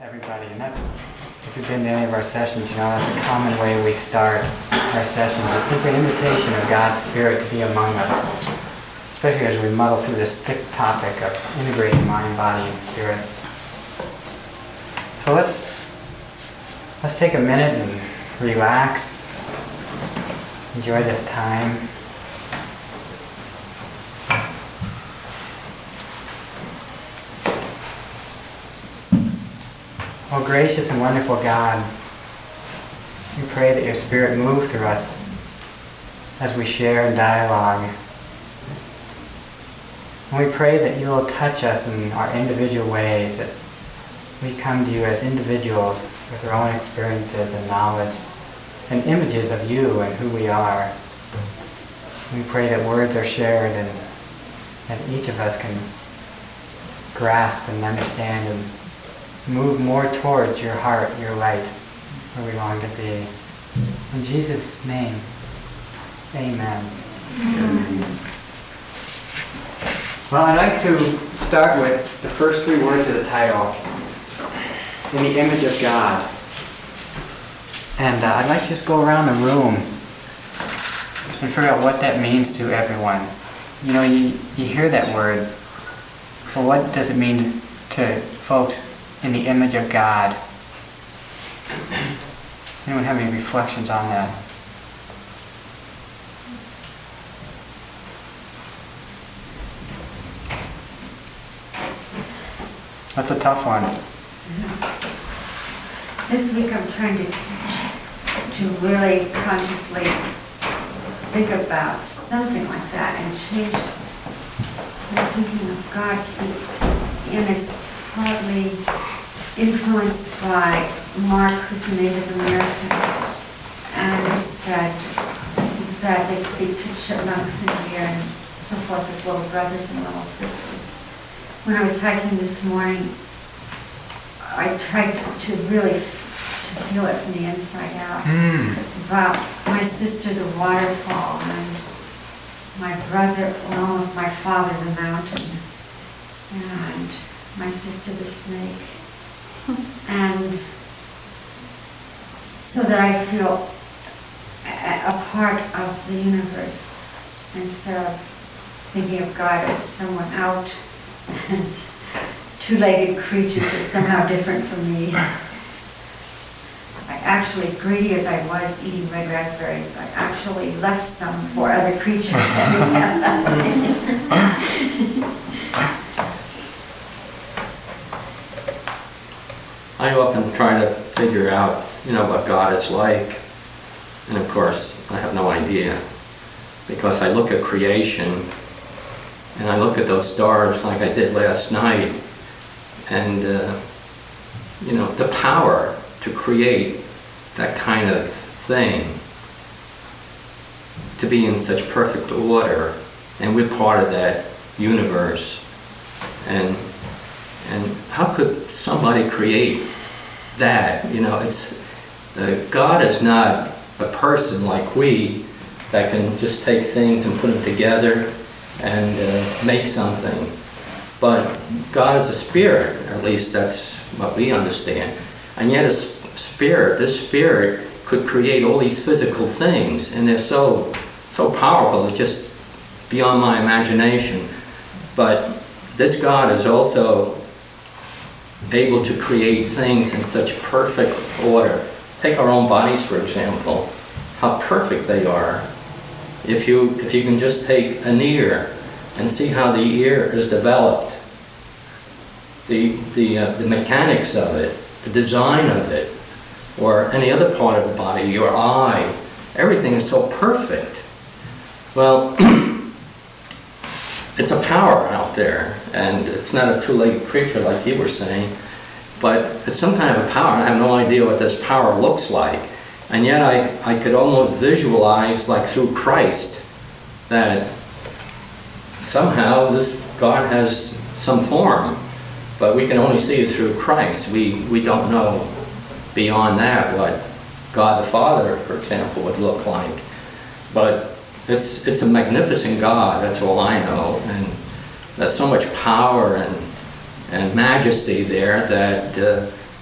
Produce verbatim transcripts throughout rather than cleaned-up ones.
everybody. And that's, if you've been to any of our sessions, you know that's a common way we start our sessions. It's simply an invitation of God's Spirit to be among us, especially as we muddle through this thick topic of integrating mind, body, and spirit. So let's let's take a minute and relax, enjoy this time. Oh, gracious and wonderful God, we pray that your Spirit move through us as we share in dialogue. And we pray that you will touch us in our individual ways, that we come to you as individuals with our own experiences and knowledge and images of you and who we are. We pray that words are shared and that each of us can grasp and understand and move more towards your heart, your light, where we long to be. In Jesus' name, amen. Amen. Well, I'd like to start with the first three words of the title, in the image of God. And uh, I'd like to just go around the room and figure out what that means to everyone. You know, you, you hear that word, but what does it mean to folks in the image of God? Anyone have any reflections on that? That's a tough one. This week I'm trying to teach to really consciously think about something like that and change it. I'm thinking of God in this partly influenced by Mark, who's a Native American, and he said that they speak to chipmunks and deer and so forth as little brothers and little sisters. When I was hiking this morning, I tried to really to feel it from the inside out. Mm. About my sister, the waterfall, and my brother, well, almost my father, the mountain, and my sister, the snake. And so that I feel a, a part of the universe instead of thinking of God as someone out and two-legged creatures is somehow different from me. I actually, greedy as I was eating red raspberries, I actually left some for other creatures. I often try to figure out, you know, what God is like, and of course I have no idea, because I look at creation and I look at those stars like I did last night, and uh, you know, the power to create that kind of thing, to be in such perfect order, and we're part of that universe, and and how could somebody create that? You know, it's uh, God is not a person like we that can just take things and put them together and uh, make something. But God is a spirit, or at least that's what we understand. And yet a spirit, this spirit could create all these physical things, and they're so so powerful, it's just beyond my imagination. But this God is also able to create things in such perfect order. Take our own bodies, for example, how perfect they are. If you if you can just take an ear and see how the ear is developed, the the uh, the mechanics of it, the design of it, or any other part of the body, your eye, everything is so perfect. Well, it's a power out there, and it's not a two-legged creature like you were saying, but it's some kind of a power. I have no idea what this power looks like, and yet I, I could almost visualize, like through Christ, that somehow this God has some form, but we can only see it through Christ. We, we don't know beyond that what God the Father, for example, would look like. But it's it's a magnificent God, that's all I know, and there's so much power and and majesty there that uh,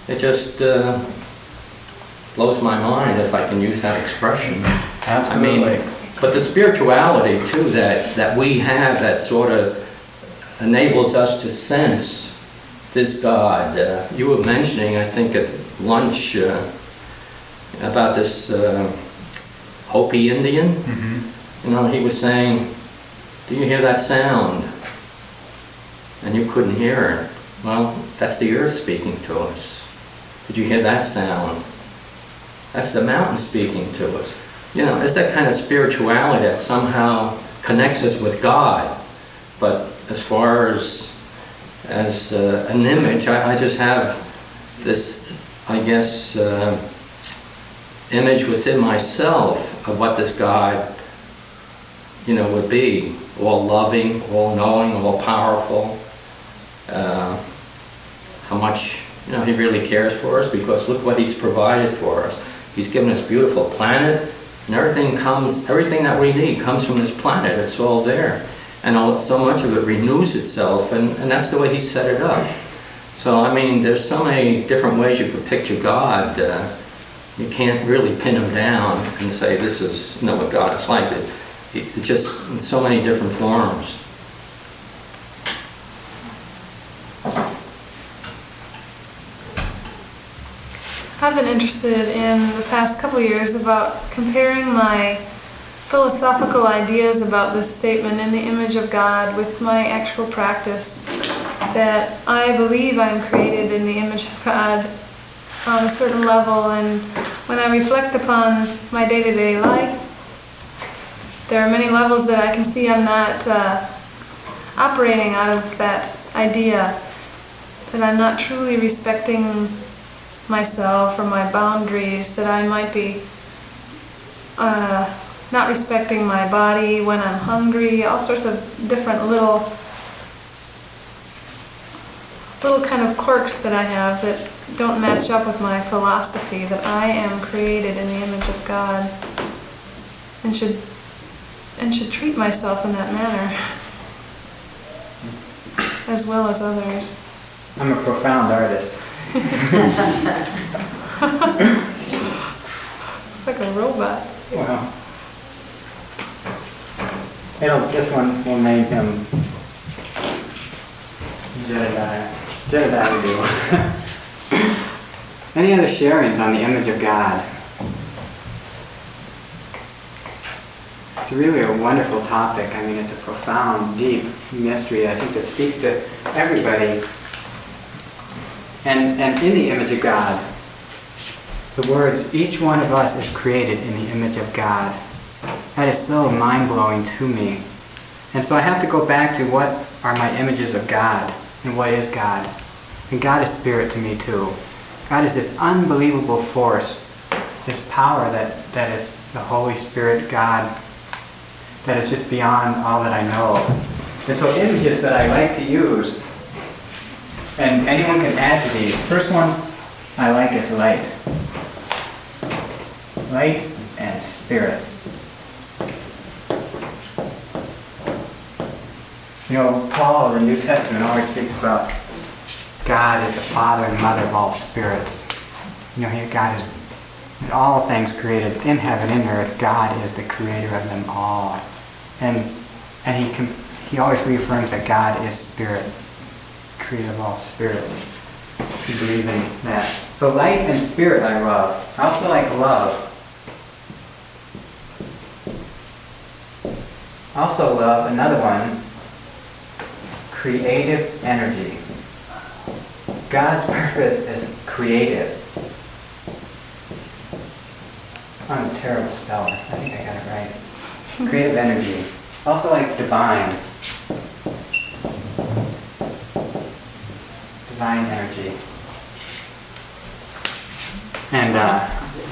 it just uh, blows my mind, if I can use that expression. Absolutely. I mean, but the spirituality too that, that we have that sort of enables us to sense this God. Uh, you were mentioning, I think at lunch, uh, about this uh, Hopi Indian. Mm-hmm. You know, he was saying, do you hear that sound? And you couldn't hear it. Well, that's the earth speaking to us. Did you hear that sound? That's the mountain speaking to us. You know, it's that kind of spirituality that somehow connects us with God. But as far as as uh, an image, I, I just have this, I guess, uh, image within myself of what this God, you know, would be. All loving, all knowing, all powerful. Uh, how much, you know, He really cares for us, because look what He's provided for us. He's given us a beautiful planet, and everything comes, everything that we need comes from this planet. It's all there. And all, so much of it renews itself, and, and that's the way He set it up. So, I mean, there's so many different ways you could picture God. Uh, you can't really pin Him down and say this is, you know, what God is like. It, it, it just in so many different forms. I've been interested in the past couple years about comparing my philosophical ideas about this statement, in the image of God, with my actual practice. That I believe I'm created in the image of God on a certain level, and when I reflect upon my day-to-day life, there are many levels that I can see I'm not uh, operating out of that idea, that I'm not truly respecting myself or my boundaries, that I might be uh, not respecting my body when I'm hungry, all sorts of different little little kind of quirks that I have that don't match up with my philosophy, that I am created in the image of God and should and should treat myself in that manner as well as others. I'm a profound artist. It's like a robot. Wow. It'll, this one will name him Jedediah. Jedediah will do. Any other sharings on the image of God? It's really a wonderful topic. I mean, it's a profound, deep mystery, I think, that speaks to everybody. And, and in the image of God, the words, each one of us is created in the image of God. That is so mind-blowing to me. And so I have to go back to what are my images of God, and what is God. And God is spirit to me too. God is this unbelievable force, this power that, that is the Holy Spirit God, that is just beyond all that I know. And so images that I like to use, and anyone can add to these. First one I like is light. Light and spirit. You know, Paul in the New Testament always speaks about God as the Father and Mother of all spirits. You know, he, God is in all things created in heaven and earth. God is the creator of them all. And and he can, he always reaffirms that God is spirit, creator of all spirits. We believe in that. So light and spirit I love. I also like love. I also love another one, creative energy. God's purpose is creative. I'm a terrible speller. I think I got it right. Creative energy. Also like divine. Divine energy. And uh,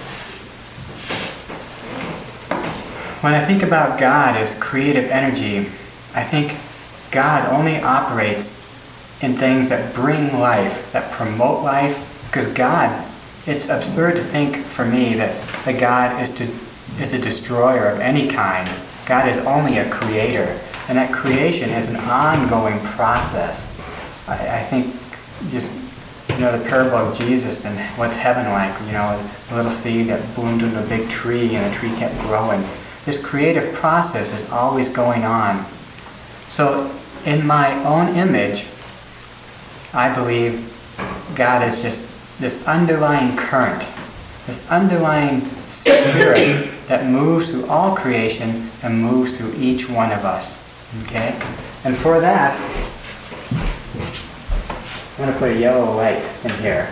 when I think about God as creative energy, I think God only operates in things that bring life, that promote life, because God, it's absurd to think for me that, that God is to is a destroyer of any kind. God is only a creator, and that creation is an ongoing process. I, I think just you know, the parable of Jesus and what's heaven like, you know, a little seed that bloomed into a big tree and the tree kept growing. This creative process is always going on. So in my own image, I believe God is just this underlying current, this underlying spirit that moves through all creation and moves through each one of us. Okay? And for that, I'm going to put a yellow light in here.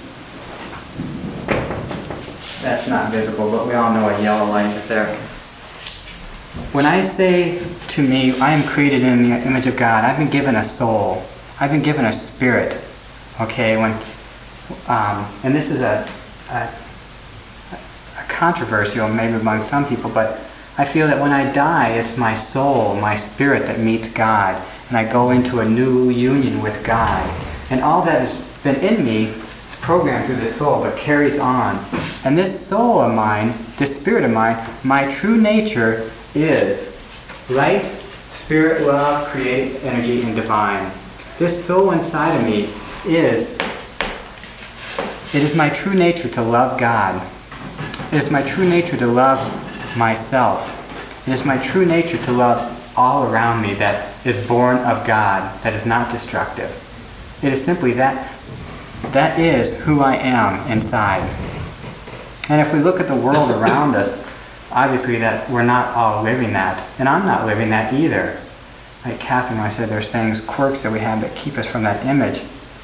That's not visible, but we all know a yellow light is there. When I say to me, I am created in the image of God, I've been given a soul. I've been given a spirit. Okay, when, um, and this is a, a, a controversial maybe among some people, but I feel that when I die, it's my soul, my spirit that meets God, and I go into a new union with God. And all that has been in me is programmed through the soul, but carries on. And this soul of mine, this spirit of mine, my true nature is light, spirit, love, creative energy, and divine. This soul inside of me is, it is my true nature to love God. It is my true nature to love myself. It is my true nature to love all around me that is born of God, that is not destructive. It is simply that, that is who I am inside. And if we look at the world around us, obviously that we're not all living that. And I'm not living that either. Like Catherine, when I said there's things, quirks that we have that keep us from that image.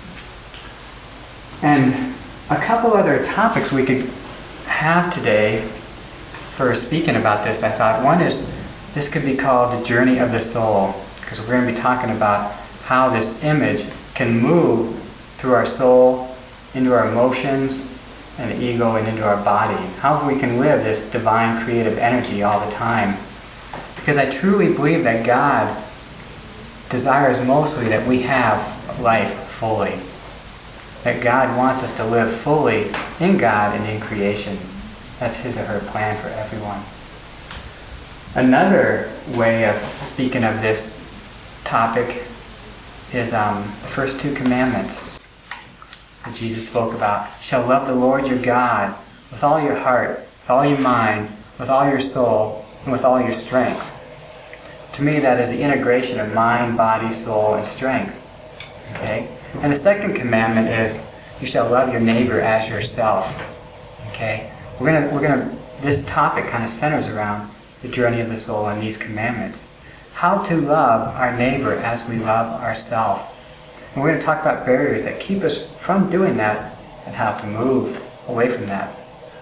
And a couple other topics we could have today for speaking about this, I thought. One is, this could be called the journey of the soul, because we're going to be talking about how this image can move through our soul, into our emotions, and the ego, and into our body. How we can live this divine creative energy all the time. Because I truly believe that God desires mostly that we have life fully. That God wants us to live fully in God and in creation. That's His or her plan for everyone. Another way of speaking of this topic is um, the first two commandments that Jesus spoke about. You shall love the Lord your God with all your heart, with all your mind, with all your soul, and with all your strength. To me, that is the integration of mind, body, soul, and strength. Okay? And the second commandment is, you shall love your neighbor as yourself. Okay? We're gonna, we're gonna. This topic kind of centers around the journey of the soul and these commandments. How to love our neighbor as we love ourselves. And we're going to talk about barriers that keep us from doing that and how to move away from that.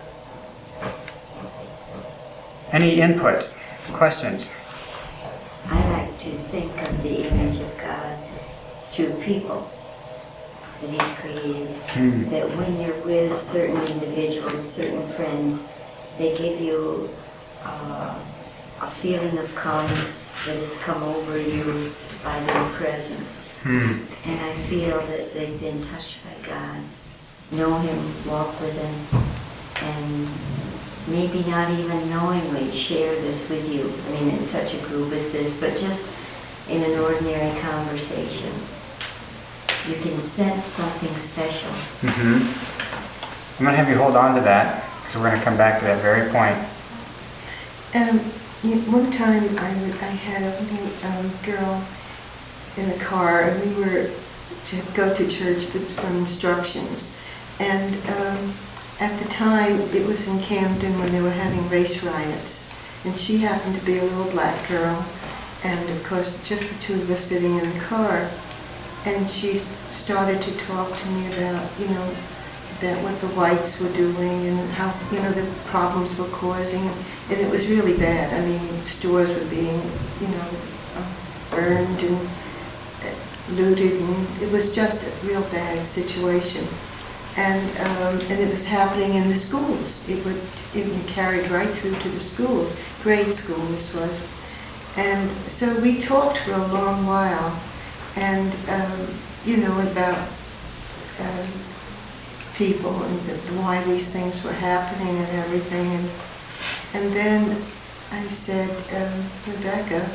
Any inputs, questions? I like to think of the image of God through people that He's created. Hmm. That when you're with certain individuals, certain friends, they give you uh, a feeling of calmness that has come over you by their presence. Hmm. And I feel that they've been touched by God, know Him, walk with Him, and maybe not even knowingly share this with you. I mean, in such a group as this, but just in an ordinary conversation. You can sense something special. Mm-hmm. I'm going to have you hold on to that, because we're going to come back to that very point. Um, you- one time I, w- I had a little um, girl in the car, and we were to go to church for some instructions. And um, at the time, it was in Camden when they were having race riots. And she happened to be a little black girl. And of course, just the two of us sitting in the car. And she started to talk to me about, you know, about what the whites were doing and how, you know, the problems were causing. And it was really bad. I mean, stores were being, you know, uh, burned and uh, looted, and it was just a real bad situation. And um, and it was happening in the schools. It would it carried right through to the schools, grade school this was. And so we talked for a long while, and um, you know, about um, people and the, why these things were happening and everything. And and then I said, um, Rebecca,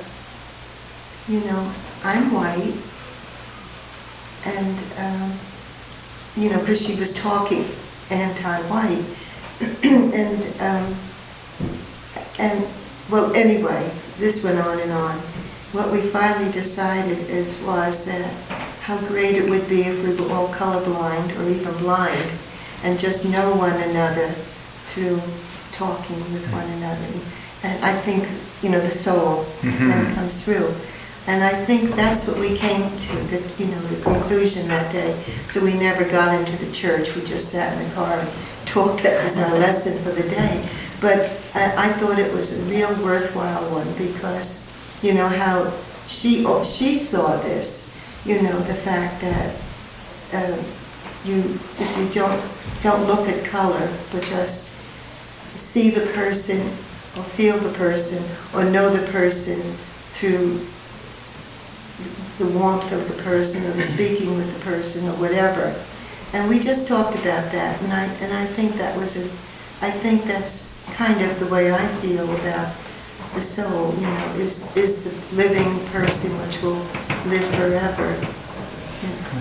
you know, I'm white, and um, you know, because she was talking anti-white. and, um, and, well, anyway, this went on and on. What we finally decided is, was that how great it would be if we were all colorblind or even blind and just know one another through talking with one another. And I think, you know, the soul Mhm. then comes through. And I think that's what we came to, the, you know, the conclusion that day. So we never got into the church. We just sat in the car and talked. That was our lesson for the day. But I, I thought it was a real worthwhile one because, you know, how she she saw this, you know, the fact that uh, you, if you don't don't look at color, but just see the person or feel the person or know the person through the warmth of the person or the speaking with the person or whatever. And we just talked about that, and I and I think that was a, I think that's kind of the way I feel about the soul, you know, is is the living person which will live forever. Yeah.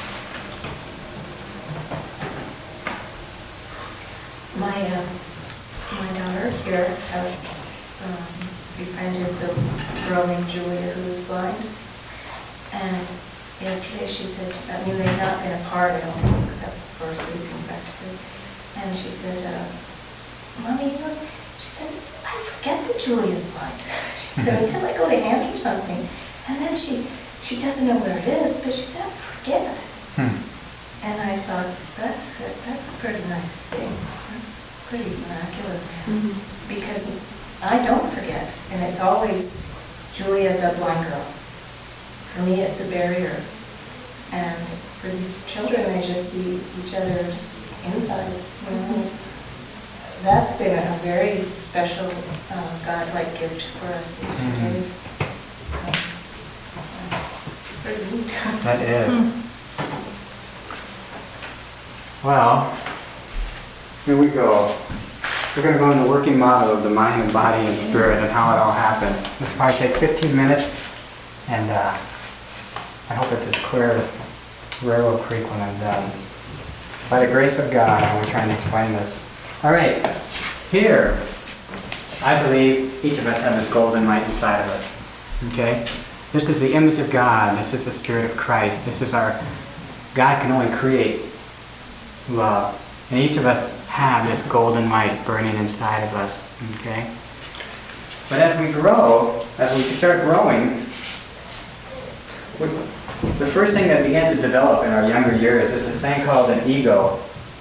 My uh, my daughter here has um, befriended the girl named Julia who is blind, and yesterday she said, I mean they've not been apart at all except for sleeping practically, and she said, uh, Mommy, you know, she said, I forget that Julia's blind. She said, until I go to Annie or something, and then she she doesn't know where it is, but she said, I forget. Hmm. And I thought, that's a, that's a pretty nice thing. That's pretty miraculous. Mhm. Because I don't forget, and it's always Julia, the blind girl. For me, it's a barrier. And for these children, they just see each other's insides. You know? That's been a very special, uh, God-like gift for us these few Mhm. days. Um, it's pretty neat. That is. Well, here we go. We're going to go in the working model of the mind and body and spirit and how it all happens. This will probably take fifteen minutes, and uh, I hope it's as clear as railroad creek when I'm done. By the grace of God, I will try and explain this. All right, here, I believe each of us have this golden light inside of us. Okay? This is the image of God. This is the Spirit of Christ. This is our, God can only create love. And each of us have this golden light burning inside of us. Okay? But as we grow, as we start growing, we, the first thing that begins to develop in our younger years is this thing called an ego.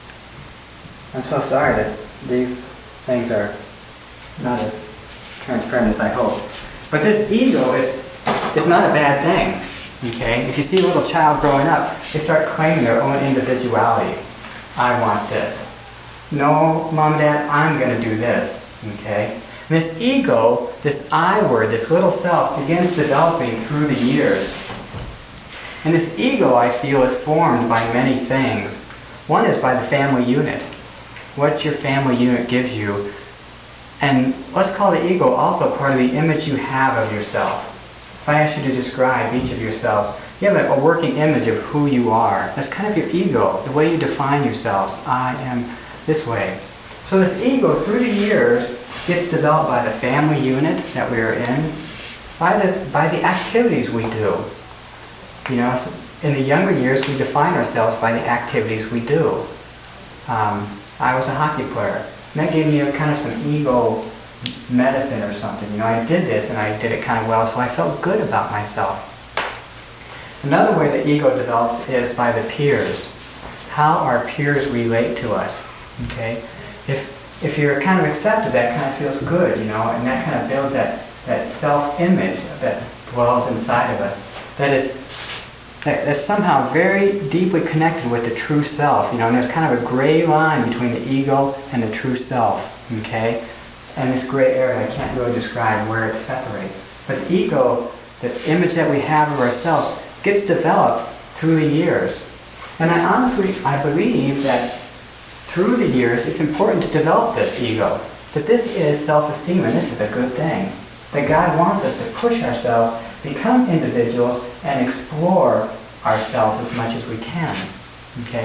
I'm so sorry that these things are not as transparent as I hope. But this ego is, is not a bad thing. Okay? If you see a little child growing up, they start claiming their own individuality. I want this. No, Mom and Dad, I'm going to do this. Okay? And this ego, this I word, this little self, begins developing through the years. And this ego, I feel, is formed by many things. One is by the family unit. What your family unit gives you. And let's call the ego also part of the image you have of yourself. If I ask you to describe each of yourselves, you have a working image of who you are. That's kind of your ego, the way you define yourselves. I am this way. So this ego, through the years, gets developed by the family unit that we are in, by the, by the activities we do. You know, so in the younger years, we define ourselves by the activities we do. Um, I was a hockey player. And that gave me a kind of some ego medicine or something. You know, I did this and I did it kind of well, so I felt good about myself. Another way the ego develops is by the peers. How our peers relate to us. Okay? If if you're kind of accepted, that kind of feels good, you know, and that kind of builds that, that self-image that dwells inside of us. That is that is somehow very deeply connected with the true self, you know, and there's kind of a gray line between the ego and the true self, okay? And this gray area, I can't really describe where it separates. But the ego, the image that we have of ourselves, gets developed through the years. And I honestly, I believe that through the years, it's important to develop this ego, that this is self-esteem and this is a good thing. That God wants us to push ourselves, become individuals, and explore ourselves as much as we can. Okay?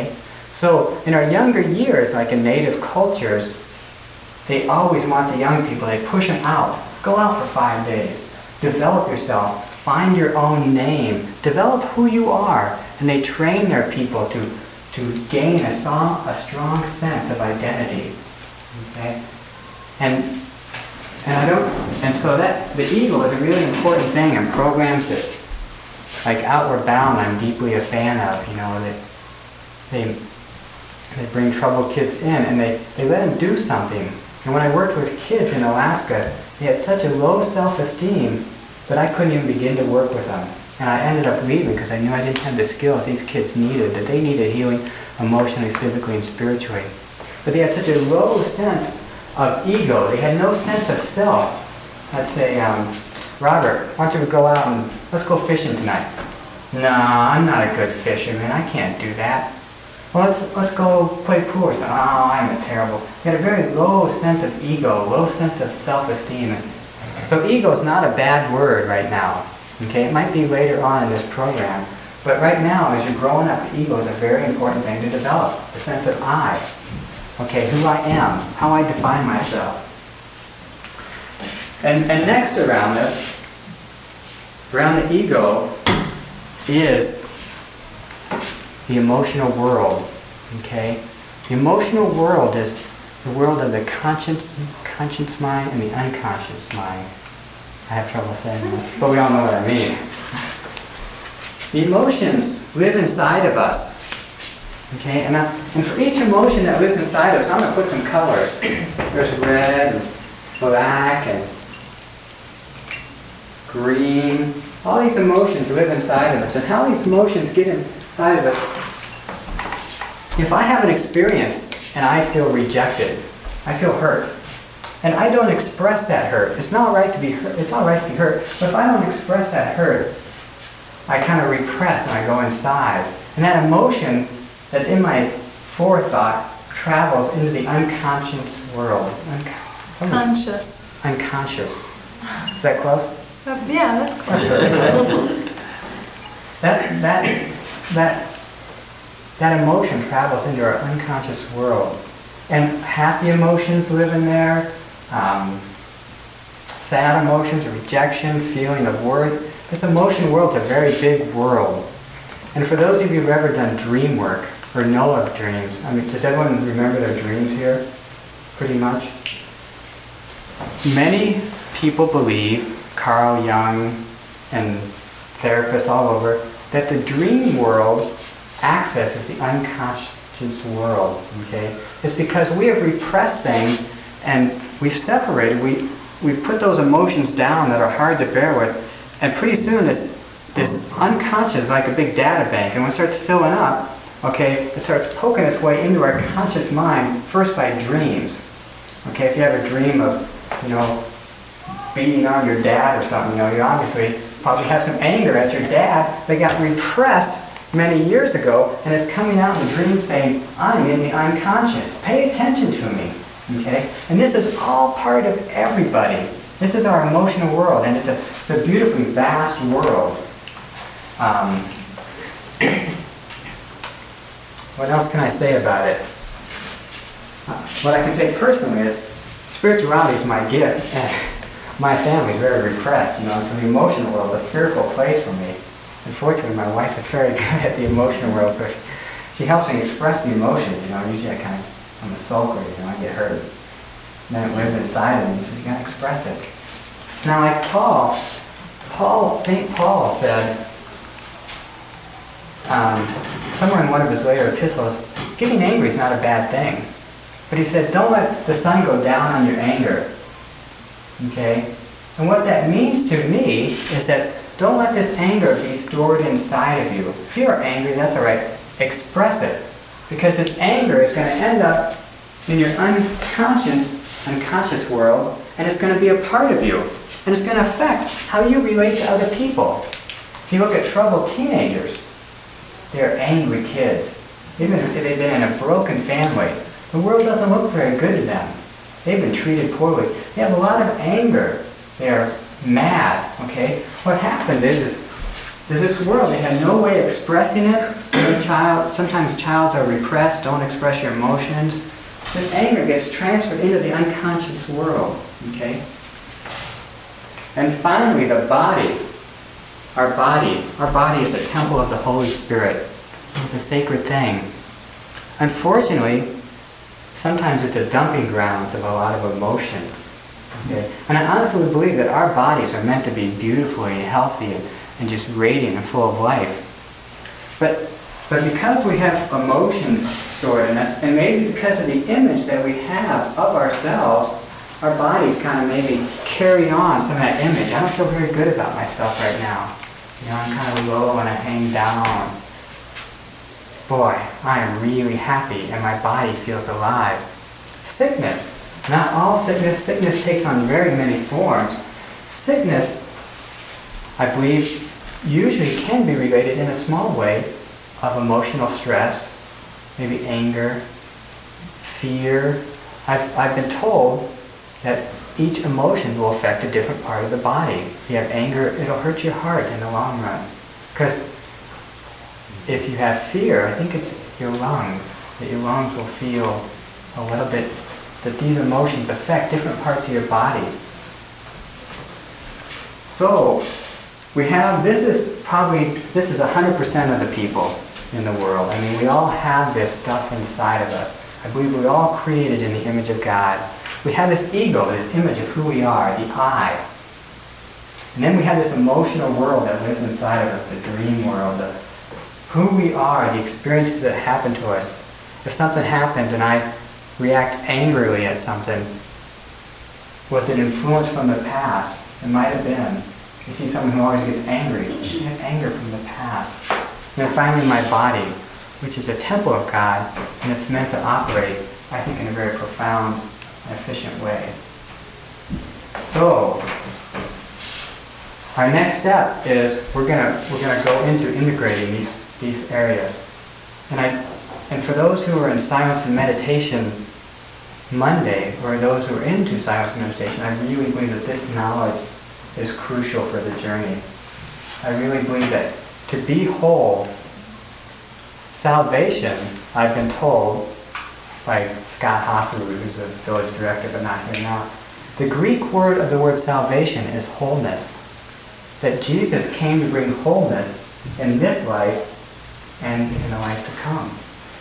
So in our younger years, like in native cultures, they always want the young people, they push them out. Go out for five days. Develop yourself. Find your own name. Develop who you are. And they train their people to, to gain a, song, a strong sense of identity. Okay? And, and I don't, and so that, the ego is a really important thing in programs that, like Outward Bound, I'm deeply a fan of, you know, that they, they bring troubled kids in and they, they let them do something. And when I worked with kids in Alaska, they had such a low self-esteem that I couldn't even begin to work with them. And I ended up leaving because I knew I didn't have the skills these kids needed, that they needed healing emotionally, physically, and spiritually. But they had such a low sense of ego. They had no sense of self. I'd say, um, Robert, why don't you go out and let's go fishing tonight? No, I'm not a good fisherman. I can't do that. Well, let's, let's go play pool or something. Oh, I'm a terrible. They had a very low sense of ego, low sense of self-esteem. So ego is not a bad word right now. Okay, it might be later on in this program. But right now, as you're growing up, the ego is a very important thing to develop. The sense of I. Okay, who I am, how I define myself. And, and next around this, around the ego, is the emotional world. Okay? The emotional world is the world of the conscious, conscious mind and the unconscious mind. I have trouble saying that, but we all know what I mean. The emotions live inside of us. Okay? And, I, and for each emotion that lives inside of us, I'm going to put some colors. There's red and black and green. All these emotions live inside of us. And how these emotions get inside of us. If I have an experience and I feel rejected, I feel hurt, and I don't express that hurt, it's not right to be hurt, it's all right to be hurt, but if I don't express that hurt, I kind of repress and I go inside. And that emotion that's in my forethought travels into the unconscious world. Unco- Conscious. Unconscious. Is that close? Uh, yeah, that's close. that, that, that, that emotion travels into our unconscious world. And happy emotions live in there, um, sad emotions, rejection, feeling of worth. This emotion world is a very big world. And for those of you who've ever done dream work or know of dreams, I mean, does everyone remember their dreams here? Pretty much. Many people believe, Carl Jung and therapists all over, that the dream world accesses the unconscious world. Okay? It's because we have repressed things and we've separated, we, we've put those emotions down that are hard to bear with, and pretty soon this, this unconscious is like a big data bank, and when it starts filling up, okay, it starts poking its way into our conscious mind, first by dreams. Okay, if you have a dream of, you know, beating on your dad or something, you know, you obviously probably have some anger at your dad that got repressed many years ago, and it's coming out in the dream saying, I'm in the unconscious. Pay attention to me. Okay? And this is all part of everybody. This is our emotional world, and it's a, it's a beautifully vast world. Um, what else can I say about it? Uh, what I can say personally is spirituality is my gift, and my family is very repressed, you know, so the emotional world is a fearful place for me. Unfortunately, my wife is very good at the emotional world, so she helps me express the emotion, you know. Usually I kind of, I'm a sulker, you know, I get hurt. And then it lives inside of me, so you gotta express it. Now, like Paul, Paul, Saint Paul said, um, somewhere in one of his later epistles, getting angry is not a bad thing. But he said, don't let the sun go down on your anger. Okay? And what that means to me is that don't let this anger be stored inside of you. If you're angry, that's all right. Express it. Because this anger is going to end up in your unconscious, unconscious world, and it's going to be a part of you. And it's going to affect how you relate to other people. If you look at troubled teenagers, they're angry kids. Even if they've been in a broken family, the world doesn't look very good to them. They've been treated poorly. They have a lot of anger. They're mad, okay? What happened is, is this world, they had no way of expressing it, You know, child, sometimes childs are repressed, don't express your emotions. This anger gets transferred into the unconscious world, okay? And finally, the body. Our body. Our body is a temple of the Holy Spirit. It's a sacred thing. Unfortunately, sometimes it's a dumping ground of a lot of emotions. Okay? And I honestly believe that our bodies are meant to be beautifully healthy and, and just radiant and full of life. But, but because we have emotions stored in us, and maybe because of the image that we have of ourselves, our bodies kind of maybe carry on some of that image. I don't feel very good about myself right now. You know, I'm kind of low and I hang down. Boy, I am really happy and my body feels alive. Sickness. Not all sickness. Sickness takes on very many forms. Sickness, I believe, usually can be related in a small way of emotional stress, maybe anger, fear. I've, I've been told that each emotion will affect a different part of the body. If you have anger, it'll hurt your heart in the long run. Because if you have fear, I think it's your lungs, that your lungs will feel a little bit, that these emotions affect different parts of your body. So, we have, this is probably, this is one hundred percent of the people in the world. I mean, we all have this stuff inside of us. I believe we're all created in the image of God. We have this ego, this image of who we are, the I. And then we have this emotional world that lives inside of us, the dream world, the, who we are, the experiences that happen to us. If something happens and I react angrily at something, was it influence from the past? It might have been. You see someone who always gets angry. They have anger from the past. And then finally my body, which is a temple of God, and it's meant to operate, I think, in a very profound and efficient way. So, our next step is we're gonna we're gonna go into integrating these these areas. And I and for those who are in silence and meditation Monday, or those who are into silence and meditation, I really believe that this knowledge is crucial for the journey. I really believe that to be whole, salvation, I've been told by Scott Hasselrud, who's a village director but not here now, the Greek word of the word salvation is wholeness. That Jesus came to bring wholeness in this life and in the life to come.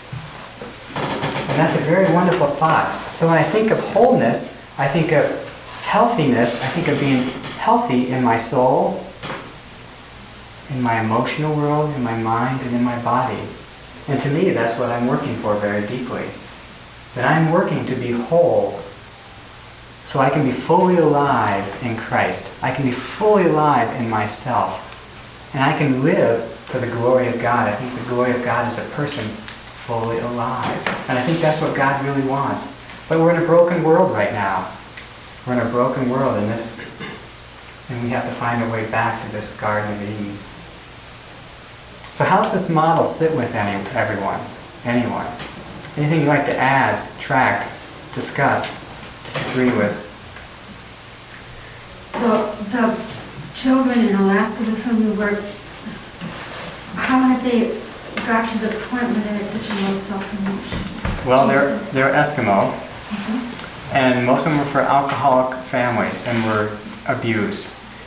And that's a very wonderful thought. So when I think of wholeness, I think of healthiness, I think of being healthy in my soul, in my emotional world, in my mind, and in my body. And to me, that's what I'm working for very deeply. That I'm working to be whole so I can be fully alive in Christ. I can be fully alive in myself. And I can live for the glory of God. I think the glory of God is a person fully alive. And I think that's what God really wants. But we're in a broken world right now. We're in a broken world in this, and we have to find a way back to this Garden of Eden. So how does this model sit with any, everyone, anyone? Anything you'd like to add, subtract, discuss, disagree with? The, the children in Alaska with whom we worked, how had they got to the point where they had such a low self-image? Well, they're, they're Eskimo, Mm-hmm. and most of them were for alcoholic families and were abused.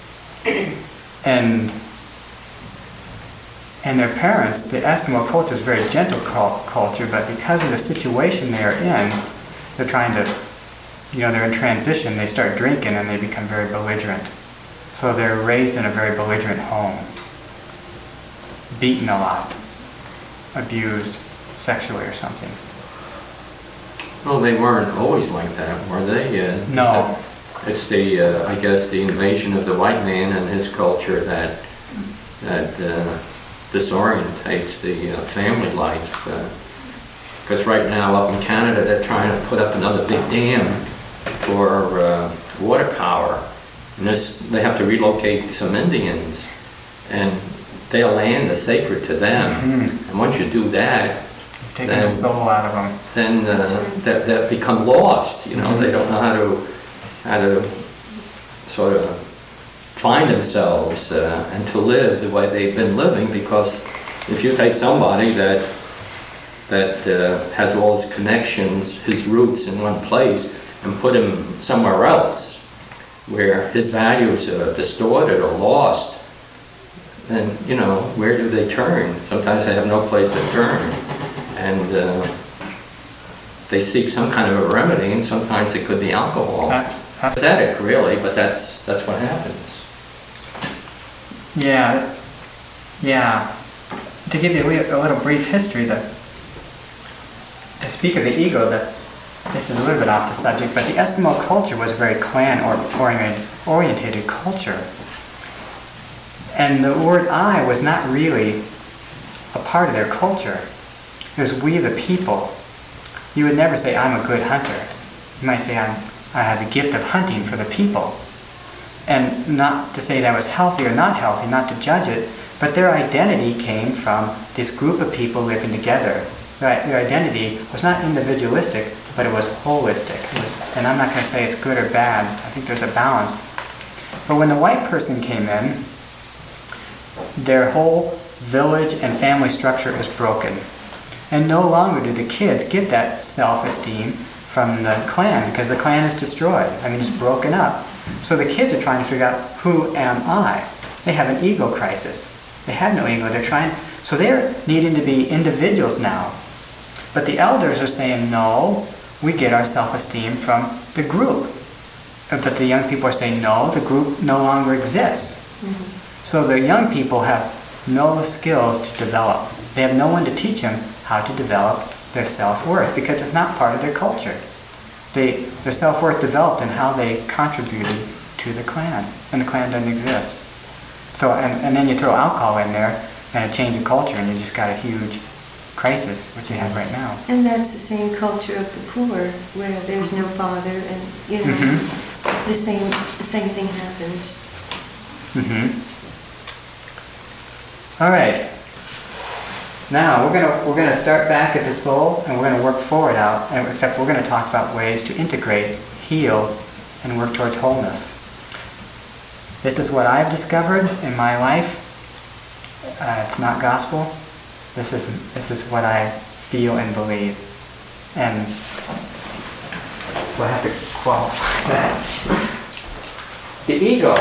And and their parents, the Eskimo culture is a very gentle culture, but because of the situation they are in, they're trying to, you know, they're in transition, they start drinking and they become very belligerent. So they're raised in a very belligerent home, beaten a lot, abused sexually or something. Well, they weren't always like that, were they? Uh, No. It's the, uh, I guess, the invasion of the white man and his culture that that uh, disorientates the uh, family life. Because uh, right now up in Canada, they're trying to put up another big dam for uh, water power. And this, they have to relocate some Indians, and their land is sacred to them. Mm-hmm. And once you do that, Taking then, the soul out of them. then uh, that, that become lost. You know, mm-hmm. They don't know how to how to sort of find themselves uh, and to live the way they've been living, because if you take somebody that that uh, has all his connections, his roots in one place, and put him somewhere else, where his values are distorted or lost, then, you know, where do they turn? Sometimes they have no place to turn. And uh, they seek some kind of a remedy, and sometimes it could be alcohol. Uh, uh, Pathetic, really, but that's that's what happens. Yeah, yeah. To give you a, li- a little brief history, that to speak of the ego, that this is a little bit off the subject, but the Eskimo culture was a very clan or oriented, orientated culture. And the word I was not really a part of their culture. It was we the people. You would never say, I'm a good hunter. You might say, I'm, I have the gift of hunting for the people. And not to say that was healthy or not healthy, not to judge it, but their identity came from this group of people living together. Their, their identity was not individualistic, but it was holistic. It was, and I'm not going to say it's good or bad. I think there's a balance. But when the white person came in, their whole village and family structure is broken. And no longer do the kids get that self-esteem from the clan, because the clan is destroyed. I mean, it's broken up. So the kids are trying to figure out, who am I? They have an ego crisis. They have no ego. They're trying, so they're needing to be individuals now. But the elders are saying, no, we get our self-esteem from the group. But the young people are saying, no, the group no longer exists. Mm-hmm. So the young people have no skills to develop. They have no one to teach them how to develop their self-worth, because it's not part of their culture. They, their self-worth developed in how they contributed to the clan, and the clan doesn't exist. So, and, and then you throw alcohol in there, and a change in culture, and you just got a huge crisis, which you have right now. And that's the same culture of the poor, where there's no father, and, you know, mm-hmm. the same the same thing happens. Mm-hmm. All right. Now we're gonna we're gonna start back at the soul, and we're gonna work forward out. And except we're gonna talk about ways to integrate, heal, and work towards wholeness. This is what I've discovered in my life. Uh, it's not gospel. This is this is what I feel and believe, and we'll have to qualify that. The ego.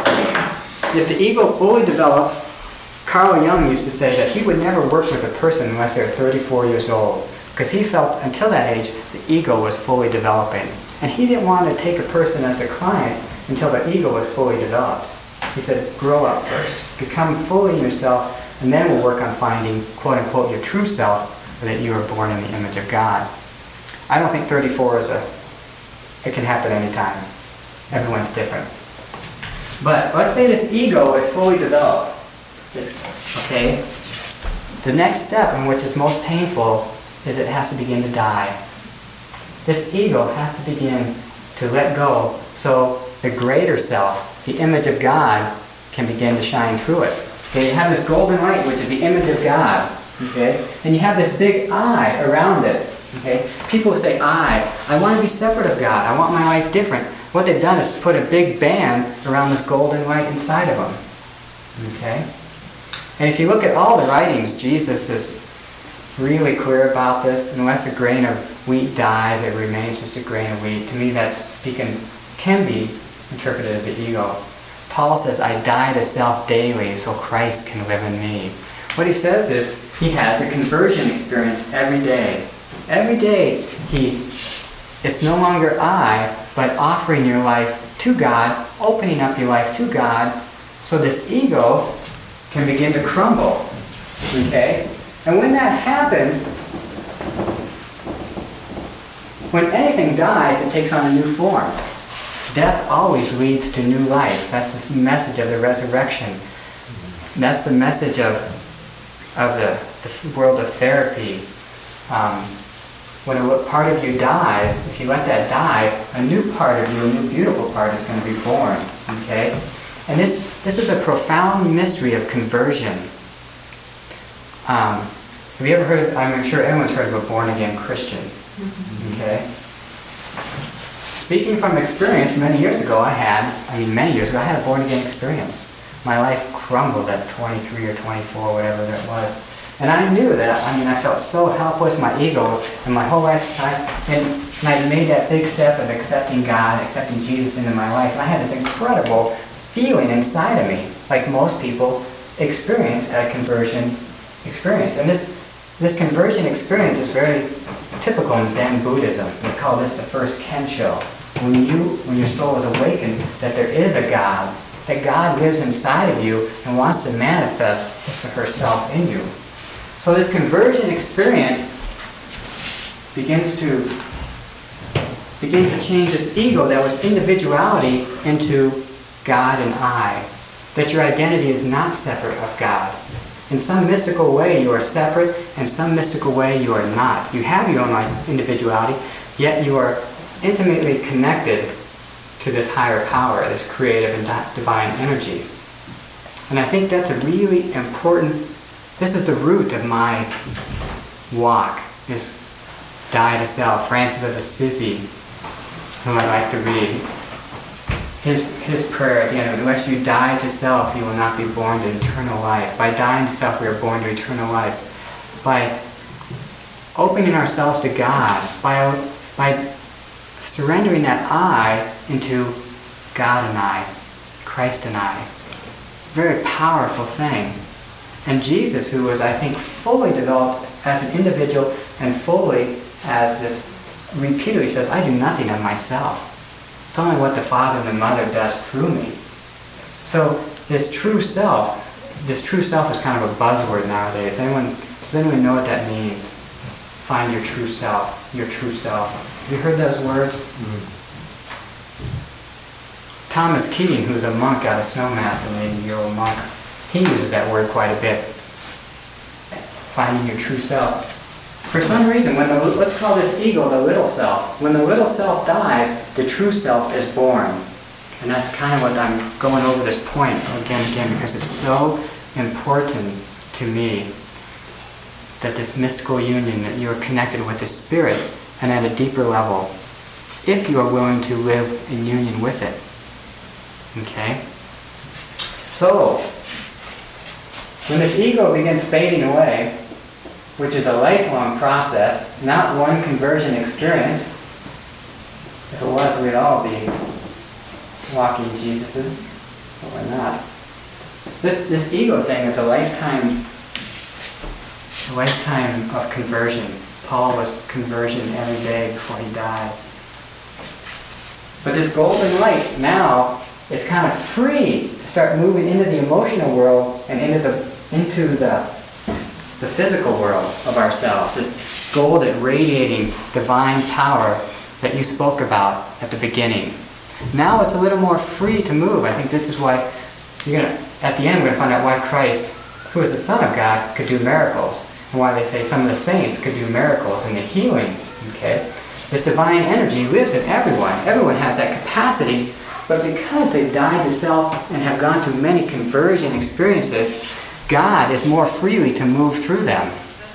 If the ego fully develops, Carl Jung used to say that he would never work with a person unless they're thirty-four years old, because he felt until that age the ego was fully developing, and he didn't want to take a person as a client until the ego was fully developed. He said, grow up first, become fully yourself, and then we'll work on finding, quote unquote, your true self, or that you were born in the image of God. I don't think thirty-four is a, it can happen anytime. Everyone's different. But let's say this ego is fully developed. This, okay? The next step, and which is most painful, is it has to begin to die. This ego has to begin to let go, so the greater self, the image of God, can begin to shine through it. Okay, you have this golden light, which is the image of God. Okay? And you have this big I around it. Okay? People say, I, I want to be separate of God. I want my life different. What they've done is put a big band around this golden light inside of them. Okay? And if you look at all the writings, Jesus is really clear about this. Unless a grain of wheat dies, it remains just a grain of wheat. To me, that's speaking, can be interpreted as the ego. Paul says, I die to self daily so Christ can live in me. What he says is, he has a conversion experience every day. Every day, he, it's no longer I, but offering your life to God, opening up your life to God, so this ego can begin to crumble. Okay? And when that happens, when anything dies, it takes on a new form. Death always leads to new life. That's the message of the resurrection. That's the message of, of the, the world of therapy. Um, when a part of you dies, if you let that die, a new part of you, a new beautiful part is going to be born. Okay? And this, this is a profound mystery of conversion. Um, have you ever heard, I'm sure everyone's heard of a born-again Christian. Mm-hmm. Okay? Speaking from experience, many years ago I had, I mean many years ago, I had a born-again experience. My life crumbled at twenty-three or twenty-four, whatever that was. And I knew that, I mean, I felt so helpless, my ego, and my whole life, I, and, and I made that big step of accepting God, accepting Jesus into my life, and I had this incredible feeling inside of me, like most people experience at a conversion experience. And this, this conversion experience is very typical in Zen Buddhism. We call this the first Kensho. When you, when your soul is awakened, that there is a God, that God lives inside of you and wants to manifest his or herself in you. So this conversion experience begins to begins to change this ego that was individuality into God and I. That your identity is not separate of God. In some mystical way you are separate, in some mystical way you are not. You have your own individuality, yet you are intimately connected to this higher power, this creative and divine energy. And I think that's a really important, this is the root of my walk, is die to self. Francis of Assisi, whom I like to read, his, his prayer at the end of it, unless you die to self, you will not be born to eternal life. By dying to self, we are born to eternal life. By opening ourselves to God, by, by surrendering that I into God and I, Christ and I. Very powerful thing. And Jesus, who was, I think, fully developed as an individual and fully as this, repeatedly says, I do nothing of myself. It's only what the Father and the Mother does through me. So this true self, this true self is kind of a buzzword nowadays. Anyone, does anyone know what that means? Find your true self, your true self. Have you heard those words? Mm-hmm. Thomas Keating, who's a monk out of Snowmass, an eighty-year-old monk, he uses that word quite a bit. Finding your true self. For some reason, when the, let's call this ego the little self. When the little self dies, the true self is born. And that's kind of what I'm going over this point again and again, because it's so important to me that this mystical union, that you are connected with the Spirit and at a deeper level, if you are willing to live in union with it. Okay? So, when this ego begins fading away, which is a lifelong process, not one conversion experience. If it was, we'd all be walking Jesuses, but we're not. This this ego thing is a lifetime, a lifetime of conversion. Paul was conversion every day before he died. But this golden light now is kind of free to start moving into the emotional world and into the into the the physical world of ourselves. This golden, radiating, divine power that you spoke about at the beginning. Now it's a little more free to move. I think this is why you're gonna, at the end, we're going to find out why Christ, who is the Son of God, could do miracles, and why they say some of the saints could do miracles and the healings. Okay, this divine energy lives in everyone. Everyone has that capacity, but because they've died to self and have gone through many conversion experiences, God is more freely to move through them.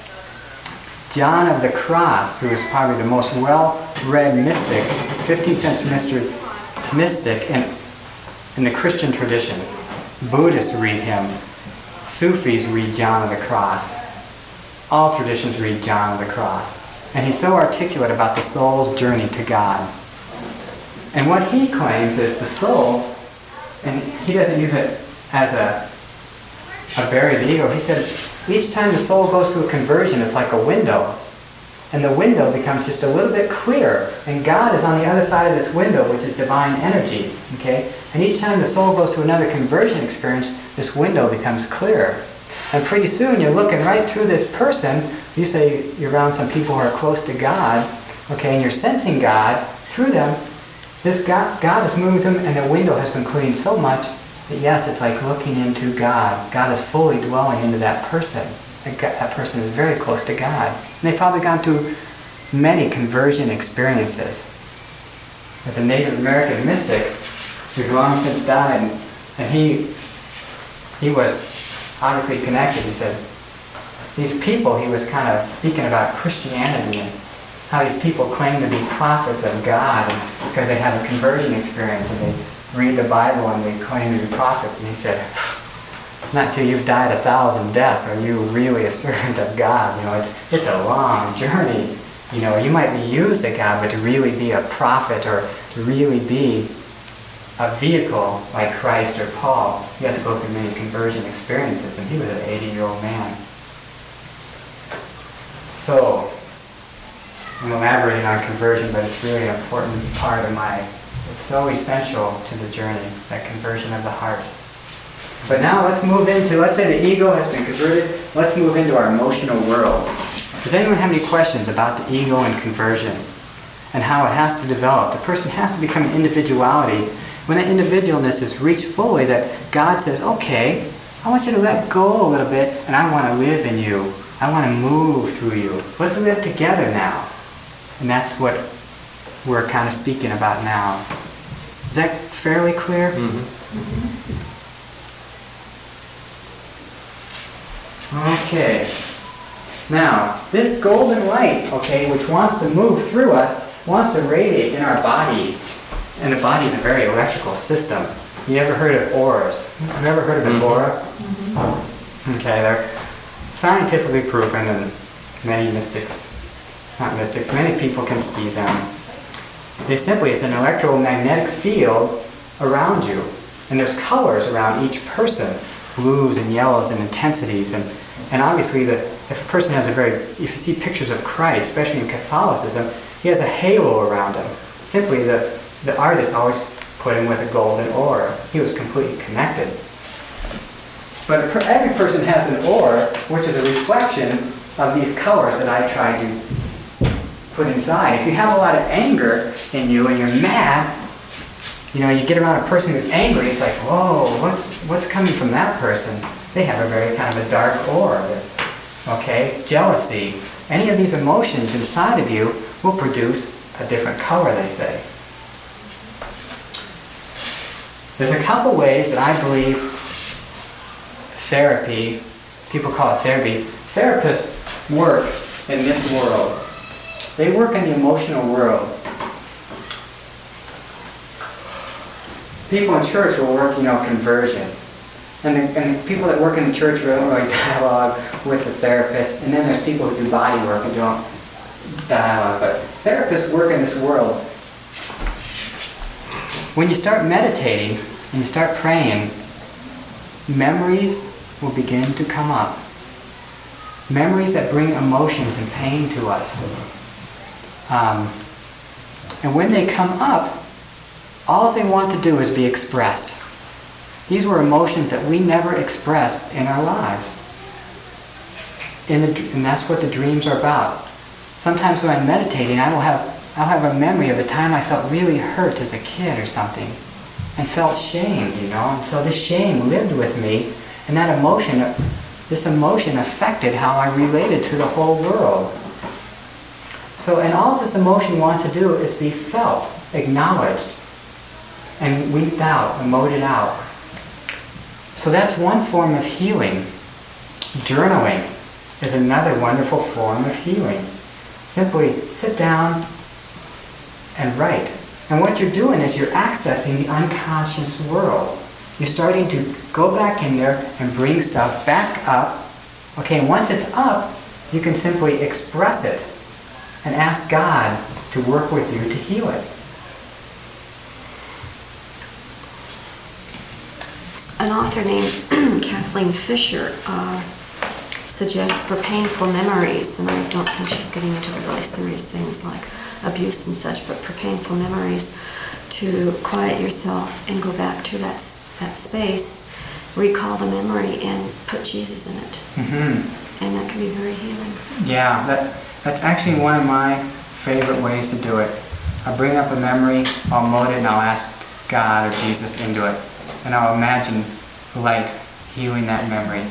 John of the Cross, who is probably the most well-read mystic, fifteenth century mystic in, in the Christian tradition. Buddhists read him. Sufis read John of the Cross. All traditions read John of the Cross. And he's so articulate about the soul's journey to God. And what he claims is the soul, and he doesn't use it as a a buried ego. He said, each time the soul goes through a conversion, it's like a window. And the window becomes just a little bit clearer. And God is on the other side of this window, which is divine energy. Okay? And each time the soul goes through another conversion experience, this window becomes clearer. And pretty soon you're looking right through this person. You say you're around some people who are close to God. Okay? And you're sensing God through them. This God, God has moved them, and the window has been cleaned so much that yes, it's like looking into God. God is fully dwelling into that person. That person is very close to God. And they've probably gone through many conversion experiences. As a Native American mystic who's long since died, and he he was obviously connected. He said, these people, he was kind of speaking about Christianity and how these people claim to be prophets of God and because they have a conversion experience and they read the Bible and they claim to be prophets. And he said, not till you've died a thousand deaths are you really a servant of God. You know, it's it's a long journey. You know, you might be used of God, but to really be a prophet or to really be a vehicle like Christ or Paul, you have to go through many conversion experiences, and he was an eighty-year-old man. So, I'm elaborating on conversion, but it's really an important part of my, it's so essential to the journey, that conversion of the heart. But now let's move into, let's say the ego has been converted, let's move into our emotional world. Does anyone have any questions about the ego and conversion and how it has to develop? The person has to become an individuality. When that individualness is reached fully, that God says, okay, I want you to let go a little bit and I want to live in you. I want to move through you. Let's live together now. And that's what we're kind of speaking about now. Is that fairly clear? Mm-hmm. Okay. Now, this golden light, okay, which wants to move through us, wants to radiate in our body. And the body is a very electrical system. You ever heard of auras? Have you ever heard of an Mm-hmm. aura? Mm-hmm. Okay, they're scientifically proven, and many mystics, not mystics, many people can see them. They simply, it's an electromagnetic field around you. And there's colors around each person, blues and yellows and intensities. And, and obviously, the, if a person has a very, if you see pictures of Christ, especially in Catholicism, he has a halo around him. Simply, the, the artist always put him with a golden aura. He was completely connected. But every person has an aura, which is a reflection of these colors that I try to put inside. If you have a lot of anger in you and you're mad, you know, you get around a person who's angry, it's like, whoa, what's, what's coming from that person? They have a very kind of a dark aura. Okay? Jealousy. Any of these emotions inside of you will produce a different color, they say. There's a couple ways that I believe therapy, people call it therapy, therapists work in this world. They work in the emotional world. People in church will work, you know, conversion. And the, and the people that work in the church will really dialogue with the therapist. And then there's people who do body work and don't dialogue. But therapists work in this world. When you start meditating and you start praying, memories will begin to come up. Memories that bring emotions and pain to us. Um, and when they come up, all they want to do is be expressed. These were emotions that we never expressed in our lives. In the, and that's what the dreams are about. Sometimes when I'm meditating, I will have I'll have a memory of a time I felt really hurt as a kid or something, and felt shamed, you know. And so this shame lived with me, and that emotion, this emotion affected how I related to the whole world. So, and all this emotion wants to do is be felt, acknowledged, and weeped out, emoted out. So that's one form of healing. Journaling is another wonderful form of healing. Simply sit down and write. And what you're doing is you're accessing the unconscious world. You're starting to go back in there and bring stuff back up. Okay, and once it's up, you can simply express it and ask God to work with you to heal it. An author named Kathleen Fisher uh, suggests for painful memories, and I don't think she's getting into the really serious things like abuse and such, but for painful memories, to quiet yourself and go back to that that space, recall the memory, and put Jesus in it. Mm-hmm. And that can be very healing. Yeah, that that's actually one of my favorite ways to do it. I bring up a memory, I'll mold it, and I'll ask God or Jesus into it. And I'll imagine light healing that memory.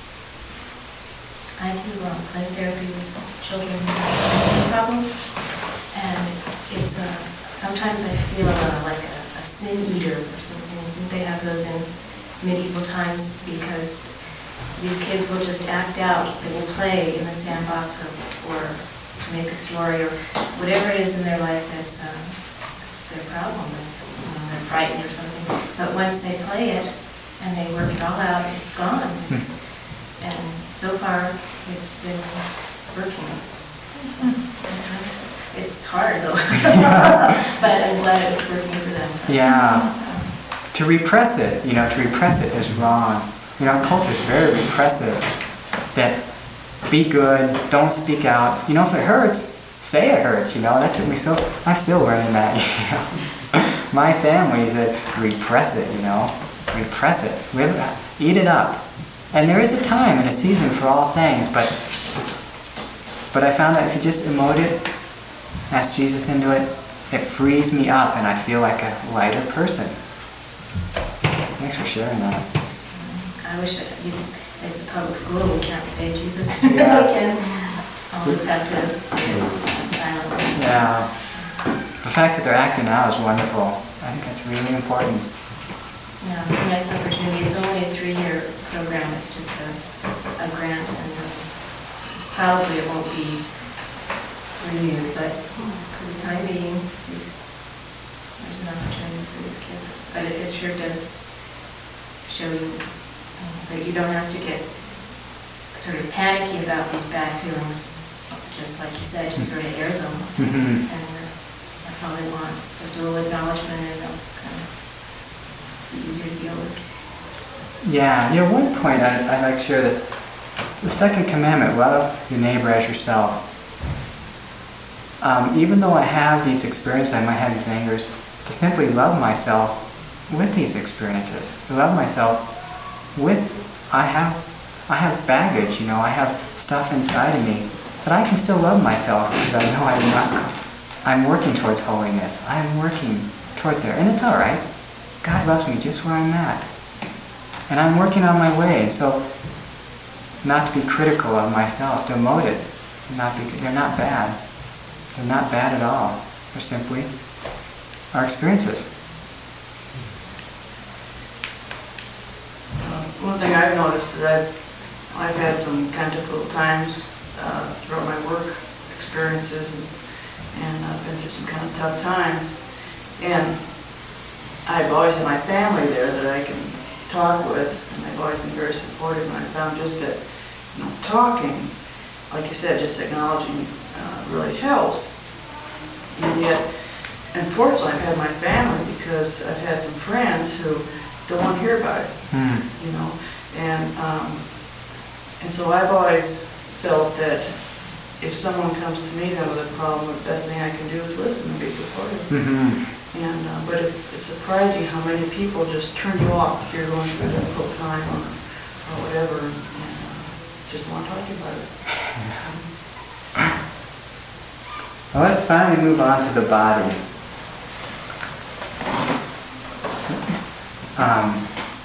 I do um, play therapy with children who have listening problems, and it's uh, sometimes I feel uh, like a, a sin eater or something. I think they have those in medieval times because these kids will just act out. They will play in the sandbox or, or make a story or whatever it is in their life that's, um, that's their problem. That's, you know, they're frightened or something. But once they play it, and they work it all out, it's gone. It's, and so far, it's been working. It's hard though, but I'm glad it's working for them. Yeah. To repress it, you know, to repress it is wrong. You know, culture's very repressive. That be good, don't speak out. You know, if it hurts, say it hurts, you know. That took me so, I'm still learning that, you know. My family said, repress it, you know. Repress it. Live it, eat it up. And there is a time and a season for all things, but but I found that if you just emote it, ask Jesus into it, it frees me up and I feel like a lighter person. Thanks for sharing that. I wish that you, it's a public school, we can't say Jesus. Yeah. We can always have to stay silent. Yeah. The fact that they're acting out is wonderful. I think that's really important. Yeah, it's a nice opportunity. It's only a three-year program. It's just a, a grant, and uh, probably it won't be renewed, but for the time being, it's, there's an opportunity for these kids. But it, it sure does show you um, that you don't have to get sort of panicky about these bad feelings. Just like you said, just sort of air them, Mm-hmm. and uh, that's all they want. Just a little acknowledgement, and they'll kind of be easier to deal with. Yeah, you know, one point I, I'd like to share that the second commandment, love your neighbor as yourself. Um, even though I have these experiences, I might have these angers, to simply love myself with these experiences. To love myself with, I have, I have baggage, you know, I have stuff inside of me, but I can still love myself because I know I'm not, I'm working towards holiness. I'm working towards there, and it's all right. God loves me just where I'm at. And I'm working on my way, and so not to be critical of myself, to emote it. Not be, they're not bad. They're not bad at all. They're simply our experiences. Uh, one thing I've noticed is that I've had some kind of difficult times uh, throughout my work experiences, and, and I've been through some kind of tough times. And I've always had my family there that I can talk with, and they've always been very supportive. And I found just that, you know, talking, like you said, just acknowledging uh, really helps. And yet, unfortunately, I've had my family because I've had some friends who don't want to hear about it, Hmm. you know. And um, and so I've always felt that if someone comes to me then with a problem, the best thing I can do is listen and be supportive. Mm-hmm. And uh, but it's it's surprising how many people just turn you off if you're going through a difficult time or or whatever, and uh, just want to talk to you about it. Well, let's finally move on to the body. Um,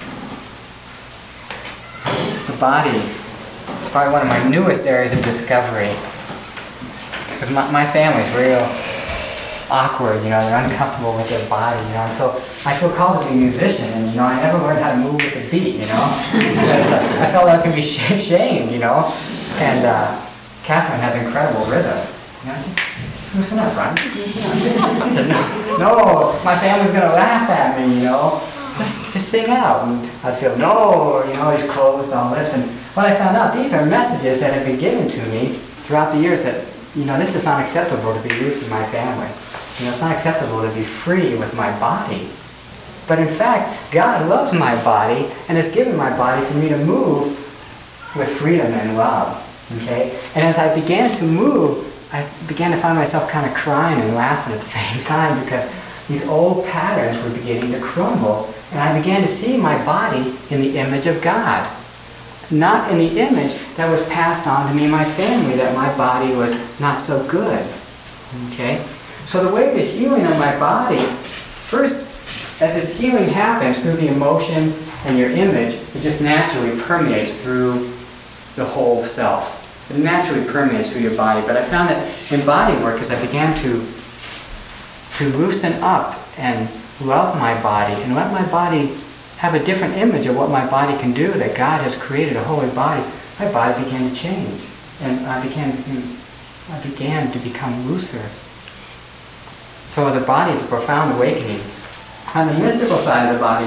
the body is probably one of my newest areas of discovery. Because my, my family's real awkward, you know, they're uncomfortable with their body, you know, and so I feel called to be a musician, and, you know, I never learned how to move with the beat, you know. I felt I was going to be sh- shamed, you know. And uh, Catherine has incredible rhythm. You know, just, just loosen up, Ron. I said, no, no, my family's going to laugh at me, you know. Just, just sing out. And I'd feel, no, you know, he's closed on lips. And what I found out, these are messages that have been given to me throughout the years that, you know, this is not acceptable to be loose in my family. You know, it's not acceptable to be free with my body. But in fact, God loves my body and has given my body for me to move with freedom and love. Okay? And as I began to move, I began to find myself kind of crying and laughing at the same time because these old patterns were beginning to crumble. And I began to see my body in the image of God. Not in the image that was passed on to me in my family, that my body was not so good. Okay? So the way the healing of my body, first, as this healing happens through the emotions and your image, it just naturally permeates through the whole self. It naturally permeates through your body. But I found that in body work, as I began to, to loosen up and love my body and let my body have a different image of what my body can do, that God has created a holy body, my body began to change. And I began, I began to become looser. So the body is a profound awakening. On the mystical side of the body,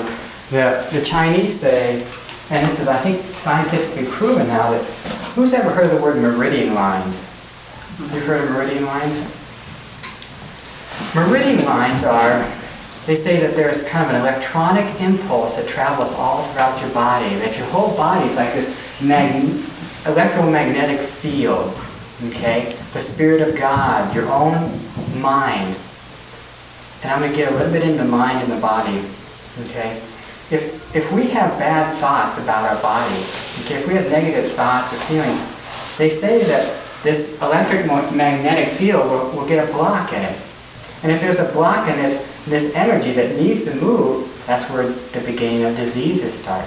The, the Chinese say, and this is, I think, scientifically proven now, that who's ever heard of the word meridian lines? You've heard of meridian lines? Meridian lines are, they say that there's kind of an electronic impulse that travels all throughout your body, that your whole body is like this mag- electromagnetic field, okay? The Spirit of God, your own mind. And I'm going to get a little bit into mind and the body, okay? If, if we have bad thoughts about our body, okay, if we have negative thoughts or feelings, they say that this electromagnetic field will, will get a block in it. And if there's a block in this, this energy that needs to move, that's where the beginning of diseases start.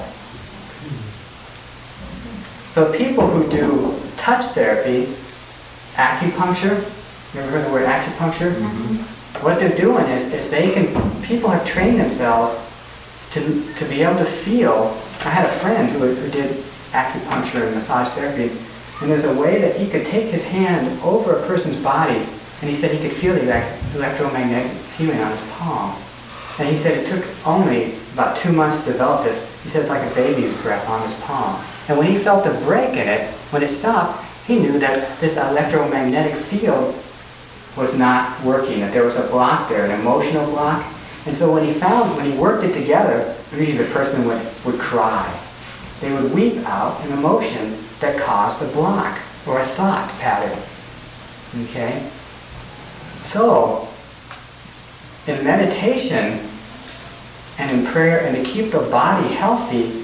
So people who do touch therapy, acupuncture, you ever heard the word acupuncture? Mm-hmm. What they're doing is, is they can, people have trained themselves to, to be able to feel. I had a friend who, who did acupuncture and massage therapy, and there's a way that he could take his hand over a person's body, and he said he could feel the electromagnetic feeling on his palm. And he said it took only about two months to develop this. He said it's like a baby's breath on his palm. And when he felt the break in it, when it stopped, he knew that this electromagnetic field was not working, that there was a block there, an emotional block. And so when he found, when he worked it together, usually the person would, would cry. They would weep out an emotion that caused a block or a thought pattern. Okay? So, in meditation and in prayer, and to keep the body healthy,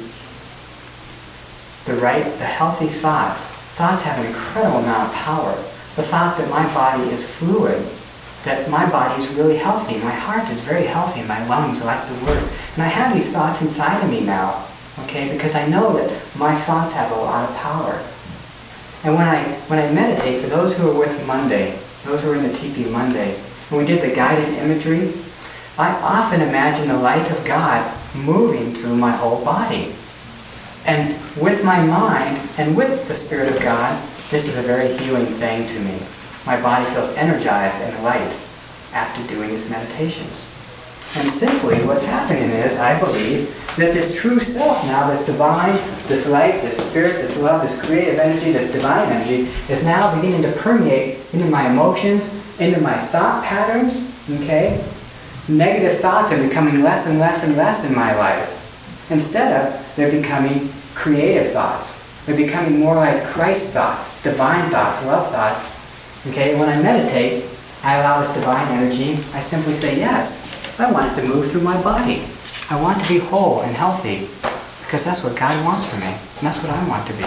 the right, the healthy thoughts, thoughts have an incredible amount of power. The thoughts that my body is fluid, that my body is really healthy, my heart is very healthy, my lungs like to work. And I have these thoughts inside of me now, okay, because I know that my thoughts have a lot of power. And when I when I meditate, for those who are with Monday, those who are in the T P Monday, when we did the guided imagery, I often imagine the light of God moving through my whole body. And with my mind and with the Spirit of God, this is a very healing thing to me. My body feels energized and light after doing these meditations. And simply what's happening is, I believe, that this true self now, this divine, this light, this spirit, this love, this creative energy, this divine energy, is now beginning to permeate into my emotions, into my thought patterns, okay? Negative thoughts are becoming less and less and less in my life. Instead of, they're becoming creative thoughts. They're becoming more like Christ thoughts, divine thoughts, love thoughts. Okay, when I meditate, I allow this divine energy. I simply say, yes, I want it to move through my body. I want to be whole and healthy, because that's what God wants for me, and that's what I want to be.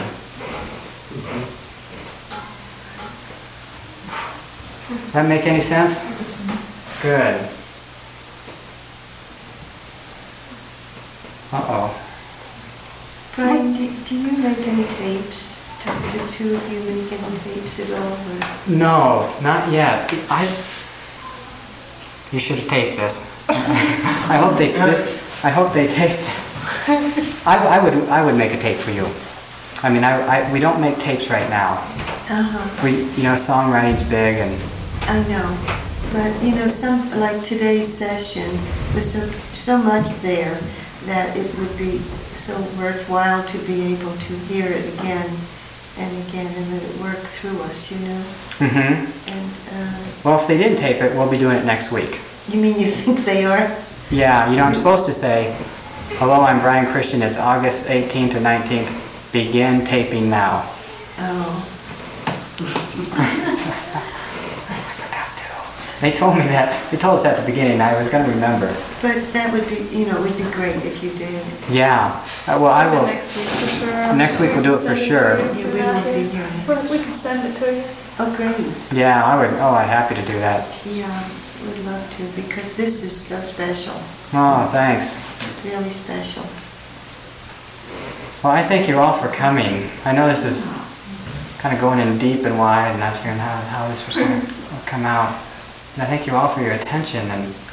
That make any sense? Good. Uh-oh. Brian, do, do you make any tapes? Do the two of you make any tapes at all? Or? No, not yet. I. You should have taped this. I hope they. I hope they taped. I, I would. I would make a tape for you. I mean, I, I. We don't make tapes right now. Uh-huh. We. You know, songwriting's big, and. I know, but you know, some like today's session was so so much there that it would be so worthwhile to be able to hear it again and again and let it work through us, you know. Mm-hmm. And uh, well, if they didn't tape it, we'll be doing it next week. You mean you think they are? Yeah, you know, I'm supposed to say, hello, I'm Brian Christian. It's August eighteenth to nineteenth. Begin taping now. Oh. They told me that. They told us at the beginning. I was going to remember. But that would be, you know, it would be great if you did. Yeah. Uh, well, I will. Next week for sure. Next week we'll do it for sure. Yeah, we won't be here next. We can send it to you. Oh, great. Yeah, I would. Oh, I'm happy to do that. Yeah, would love to, because this is so special. Oh, thanks. Really special. Well, I thank you all for coming. I know this is kind of going in deep and wide, and not figuring out how this was going to come out. And I thank you all for your attention and